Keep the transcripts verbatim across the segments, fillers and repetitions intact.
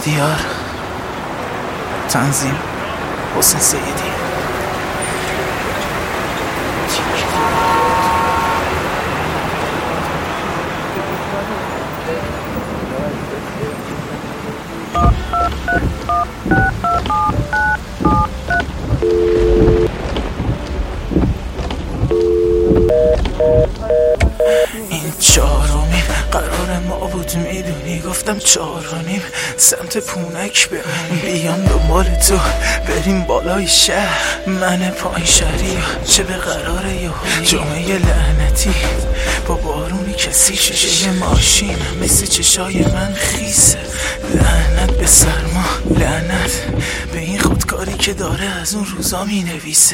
مهدیار، تنظیم حسین سیدی. این چهارمین قرار ما بود، میدونی گفتم چهار و نیم سمت پونک بریم، بیام دنبال تو بریم بالای شهر، من پایین شهری چه به قراره یهویی جمعه لعنتی با بارونی کسی شیشه ماشین مثل چشای من خیسه، لعنت به سرما، لعنت به این خودکاری که داره از اون روزا می نویسه.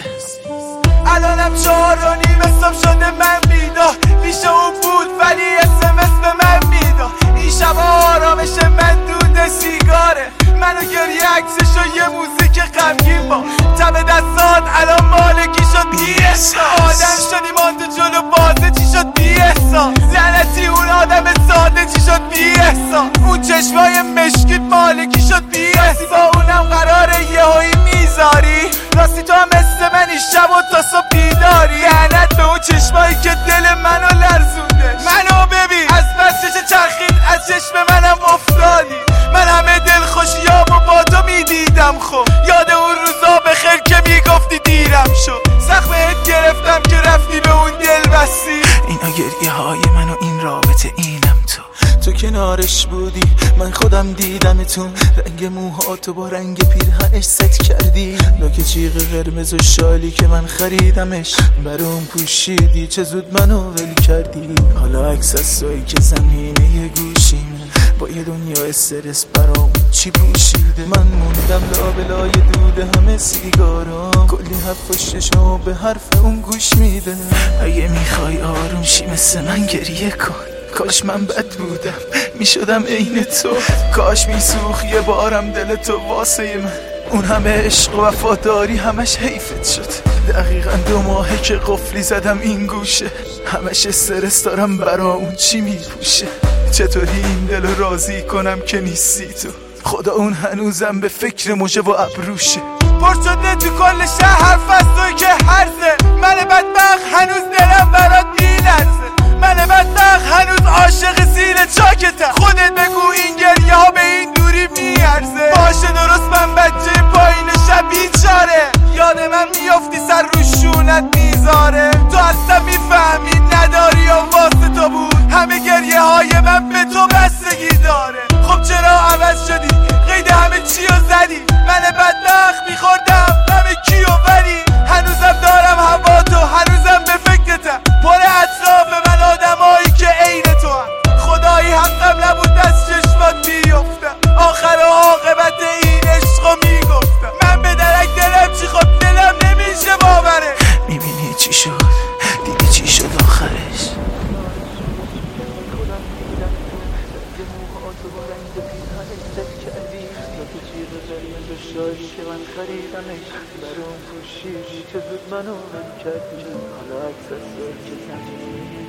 الانم چهار و نیم حساب شده من بیدار، میشه اون بود ولی اسمس به من میداد. این شب آرامش من دود سیگاره، منو گریه عکسش و یه موزیک غمگین با تب دستات الان مالکی شد بی احساس. آدم شدی مانده جلو بازه چی شد بی احساس، لعنتی اون آدم ساده چی شد بی احساس، اون چشمای مشکیت مالکی شد بی احساس. با اونم قراره یهویی میذاری، راستی تو هم مثل من این شب و تا صبح بیداری. لعنت به اون چشمایی که دل منو لرزونده، منو ببین از بس چشم چرخید از چشم منم افتادی. من همه دل خوشیامو با تو میدیدم، خب یاد اون روزا بخیر که میگفتی دیرم شد، سخت بهت گرفتم که رفتی به اون دل بستی. اینا گریه های من و این رابطه اینم تو تو کنارش بودی، من خودم دیدمتون، رنگ موهاتو با رنگ پیرهنش ست کردی، نوک جیغ قرمز و شالی که من خریدمش برام پوشیدی، چه زود منو ول کردی. حالا عکس از تویی که زمینه گوشیمه، با یه دنیا استرس برام چی پوشیده، من موندم لابلای دوده همه سیگارام، کلی حرف و ششم به حرف اون گوش میده. اگه میخوای آروم شی مثل من گریه کن، کاش من بد بودم میشدم عین تو، کاش میسوخ یه بارم دل تو واسه من، اون همه عشق و وفاداری همش حیفت شد. دقیقا دو ماهه که قفلی زدم این گوشه، همش استرس دارم برا اون چی میپوشه، چطوری این دل رو راضی کنم که نیستی تو، خدا اون هنوزم به فکر مژه و ابروشه. پر شده تو کل شهر حرف از توی که هرزه، من بدبخت هنوز دلم برات میلرزه، من بدبخت هنوز عاشق زیر چاکتم، خودت بگو این گریه ها به این دوری میارزه. باشه درست من بچه پایین شب بیچاره، یاد من میافتی سر رو شونت میذاره، تو اصلا میفهمی نداری یا واسه تو بود، همه گریه های من به تو بستگی داره. خب چرا عوض شدی، قید همه چی رو زدی، من بدبخت میخوردم همه کیو، ولی هنوزم دارم هوا تو، هنوزم به فکرتم، پر اطراف من آدمایی که عین تو هم. خدایی حقم نبود از چشمات بیفتم، آخر و عاقبت این عشقو میگفتم، من به درک دلم چی خود دلم نمیشه باوره. میبینی چی شد، دیدی چی شد آخرش، که من خریدمش برام پوشیدی، چه زود منو ول کردی، حالا عکس از توی که زمینه